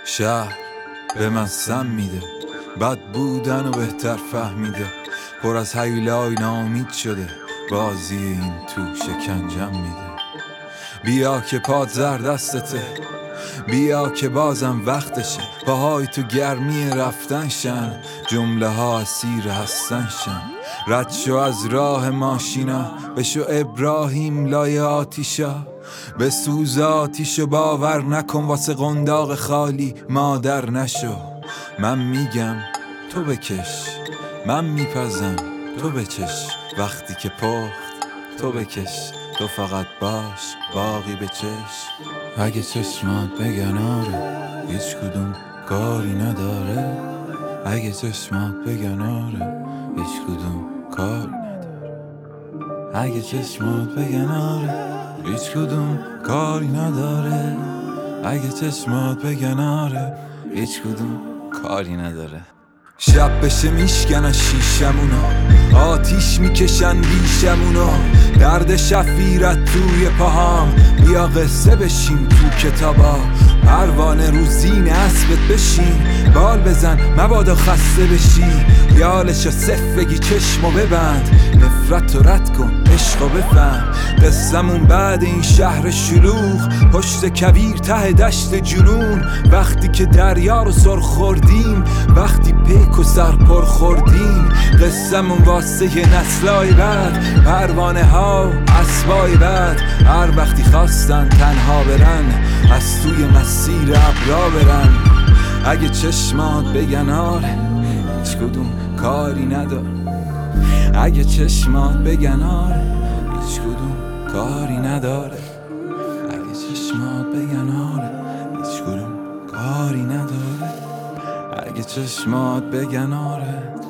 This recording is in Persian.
شهر به من سم میده، بد بودن و بهتر فهمیده، پر از هیولای ناامید شده، بازی این تو شکنجم میده. بیا که پاد زر دستته، بیا که بازم وقتشه، پاهای تو گرمی رفتن شن، جمله ها اسیر هستن شن. رد شو از راه ماشینا، بشو ابراهیم لای آتیشا، بسوز آتیشو باور نکن واسه قنداق خالی مادر نشو. من میگم تو بکش، من میپزم تو بچش، وقتی که پخت تو بکش، تو فقط باش باقی بچش. اگه چشمات بگن آره هیچ کدوم کاری نداره، اگه چشمات بگن آره هیچ کدوم کاری نداره، اگه چشمات بگن آره هیچ کدوم کاری نداره، اگه چشمات بگن آره هیچ کدوم کاری نداره. شب بشه میشکنن شیشمونا، آتیش میکشن ریشمونا، درد شفیرت توی پاهام، بیا قصه بشیم تو کتابا، پروانه رو زین اسبت بشین، بال بزن مبادا خسته بشی، یالشو صف بگی چشمو ببند، نفرت رو رد کن عشقو بفهم. قصمون بعد این شهر شلوغ، پشت کویر ته دشت جنون، وقتی که دریا رو سر خوردیم، وقتی پیک و سر پر خوردیم، قصمون واسه یه نسلای بعد، پروانه ها اسبای بعد، هر وقتی خواستن تنها برن، از توی مسیر ابرا برن. اگه چشمات بگن آره هیچ کدوم کاری نداره، اگه چشمات بگن آره هیچ کدوم کاری نداره، اگه چشمات بگن آره هیچ کدوم کاری نداره، اگه چشمات بگن آره